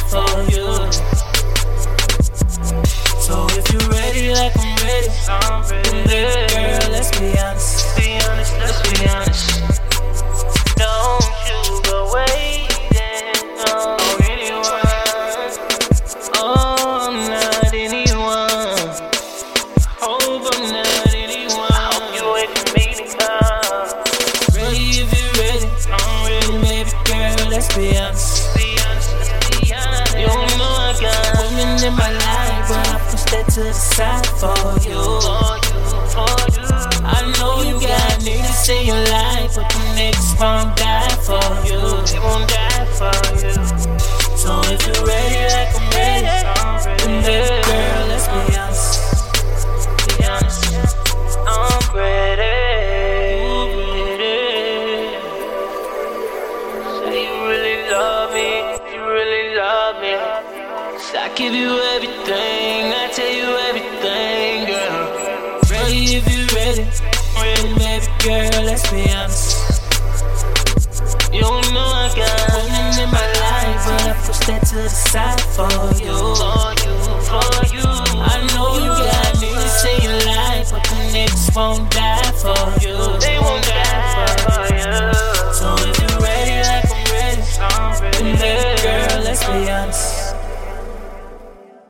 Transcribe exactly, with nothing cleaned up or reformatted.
for you. So if you're ready like I'm ready, I'm ready. Then girl, let's be honest. Be honest, let's be honest. Don't you go waiting on anyone. Oh, not anyone. Hope I'm not anyone. I hope you wait for me to come. Ready if you're ready, I'm ready, baby girl, let's be honest. Be honest, let's be honest. You know I got women in my life, but I push that to the side for you. For you, for you. I know you got niggas in your life, but the niggas won't die for you. They won't die for you. So if you're ready like I'm ready, then baby girl, let's be honest. Be honest, I'm ready. Say you really love me, you really love me. So I give you everything, I tell you everything, girl. Ready if you're ready, ready, baby girl, let's be honest. You know I got women in my life, but I push that to the side for you. For you, for you. I know you got niggas in your life, but the niggas won't die